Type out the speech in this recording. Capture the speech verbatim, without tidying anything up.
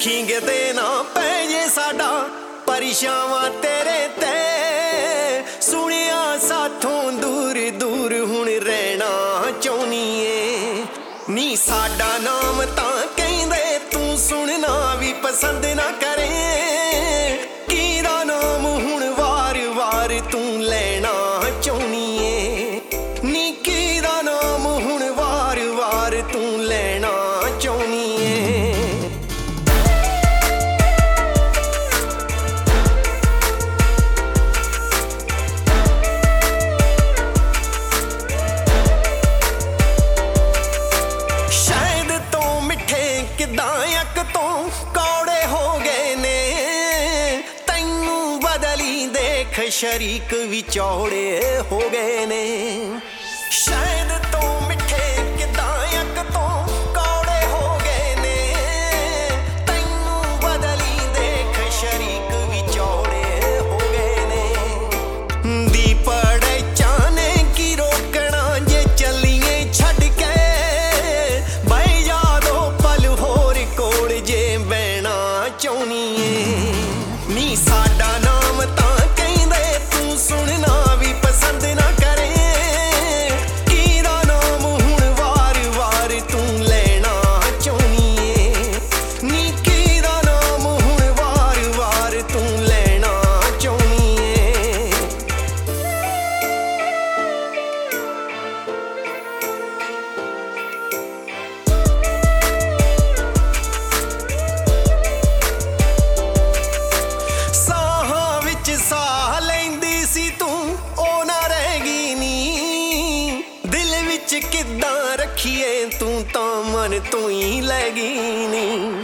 ਵੇਖੀ ਕਿਤੇ ਨਾ ਪੈ ਜੇ ਸਾਡਾ ਪਰਛਾਵਾਂ ਤੇਰੇ ਤੇ। ਸੁਣਿਆ ਸਾਥੋਂ ਦੂਰ ਦੂਰ ਹੁਣ ਰਹਿਣਾ ਚਾਹੁੰਦੀ ਏ ਨੀ। ਸਾਡਾ ਨਾਮ ਤਾਂ ਕਹਿੰਦੇ ਤੂੰ ਸੁਣਨਾ ਵੀ ਪਸੰਦ ਨਾ ਕਰੇ। ਕਿਹਦਾ ਨਾਮ ਹੁਣ ਵਾਰ ਵਾਰ ਤੂੰ ਲੈਣਾ ਚਾਹੁੰਦੀ ਏ ਨੀ। ਕਿਹਦਾ ਨਾਮ ਹੁਣ ਵਾਰ ਵਾਰ ਤੂੰ ਲੈਣਾ ਚਾਹੁੰਦੀ ਏ। ਕਿੱਦਾਂ ਅੱਕ ਤੋਂ ਕੌੜੇ ਹੋ ਗਏ ਨੇ। ਤੈਨੂੰ ਬਦਲੀ ਦੇਖ ਸ਼ਰੀਕ ਵੀ ਚੌੜੇ ਹੋ ਗਏ ਨੇ। ਸ਼ਾਇਦ ਤੋਂ ਮਿੱਠੇ ਕਿੱਦਾਂ ਅੱਕ ਤੋਂ ਕੌੜੇ ਹੋ ਗਏ ਨੇ। ਤੈਨੂੰ ਬਦਲੀ ਦੇਖ ਸ਼ਰੀਕ ਵੀ ਚੌੜੇ ਹੋ ਗਏ ਨੇ। ਦੀਪੜੇ ਚਾਨੇ ਕੀ ਰੋਕਣਾ ਜੇ ਚੱਲੀਏ ਛੱਡ ਕੇ। ਚਾਹੁੰਦੀ ਏ ਨੀ। ਸਾਡਾ ਨਾਮ ਤਾਂ ਕਹਿੰਦੇ ਤੂੰ ਸੁਣਨਾ ਵੀ ਪਸੰਦ ਨਾ ਕਰੇ। ਕਿਹਦਾ ਨਾਮ ਹੁਣ ਵਾਰ ਵਾਰ ਤੂੰ ਲੈਣਾ ਚਾਹੁੰਦੀ ਏ ਨੀ। ਕਿਹਦਾ ਨਾਮ ਹੁਣ ਵਾਰ ਵਾਰ ਤੂੰ ਲੈਣਾ ਚਾਹੁੰਦੀ ਏ। ਸਾਹ ਲੈਂਦੀ ਸੀ ਤੂੰ ਉਹ ਨਾ ਰਹਿ ਗਈ ਨੀ। ਦਿਲ ਵਿੱਚ ਕਿੱਦਾਂ ਰੱਖੀਏ ਤੂੰ ਤਾਂ ਮਨ ਤੂੰ ਹੀ ਲੈ ਗਈ ਨੀ।